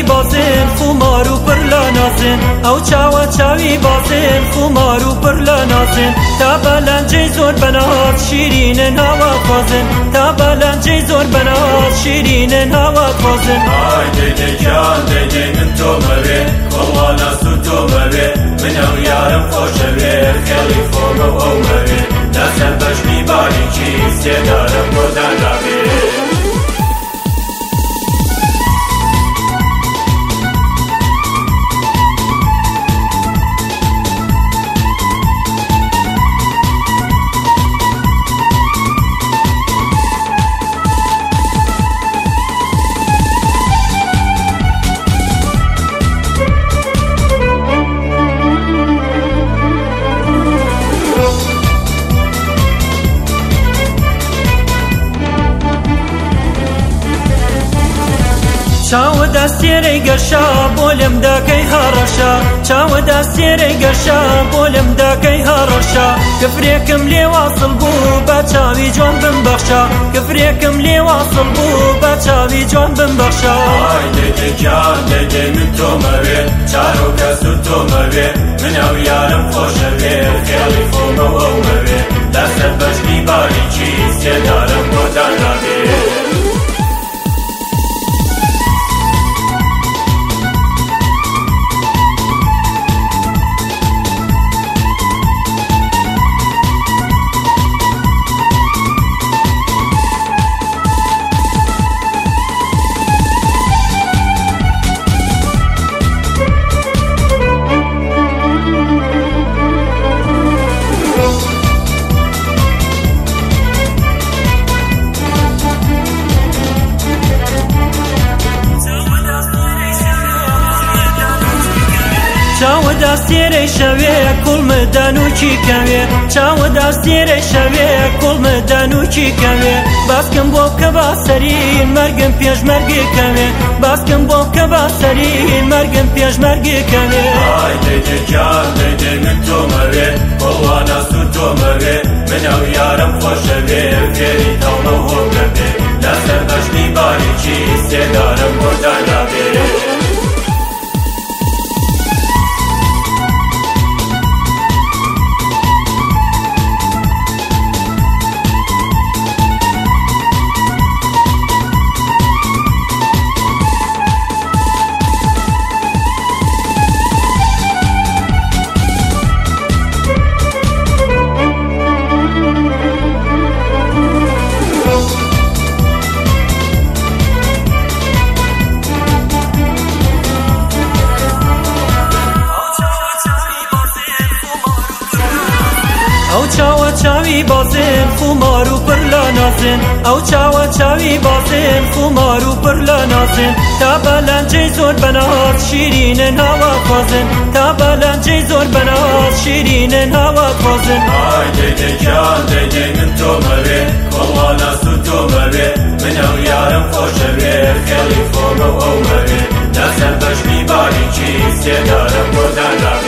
چاوی بازن خمار و پر لنازن او چاوی بازن خمار و پر لنازن تا بلنجی زور بنات شیرین هوا خوازن تا بلنجی زور بنات شیرین هوا خوازن آی دیده جان دیده من تو موی کوانا سو تو موی من او یارم خوشوی خیلی خوب او موی دستم بشنی باری چی سیدارم بودن روی چاو دستیری گرشا بولم داکی هارشا چاو دستیری گرشا بولم داکی هارشا کفریکم لی واصل بو با چاوی جوان بمبخشا کفریکم لی واصل بو با چاوی جوان بمبخشا آی دیده جان دیده من تو موی چارو کسو تو موی من او یارم خوشوی خیلی خوب او موی دستم بشنی باری چی سیدارم بودن روی چاو دستیری شوی کل مدنو چی کمی چاو دستیری شوی کل مدنو چی کمی باسکم بو کبا سری مرگم پیش مرگی کمی باسکم بو کبا سری مرگم پیش مرگی کمی آی دیده جان دیده من تو موی کوانا سو تو موی من او یارم خوشوی فیری تاولو خوب نبی دستم بشنی باری چی سیدارم بودن روی او چاوی بازن خمار و پر لنازن او چاوی بازن خمار و پر لنازن تا بلنجی زور بنات شیرین هوا خوازن تا بلنجی زور بنات شیرین هوا خوازن آی دیده جان دیده من تو موی کوانا سو تو موی من او یارم خوشوی خیلی خوب او موی دستم بشنی باری چی سیدارم بودن روی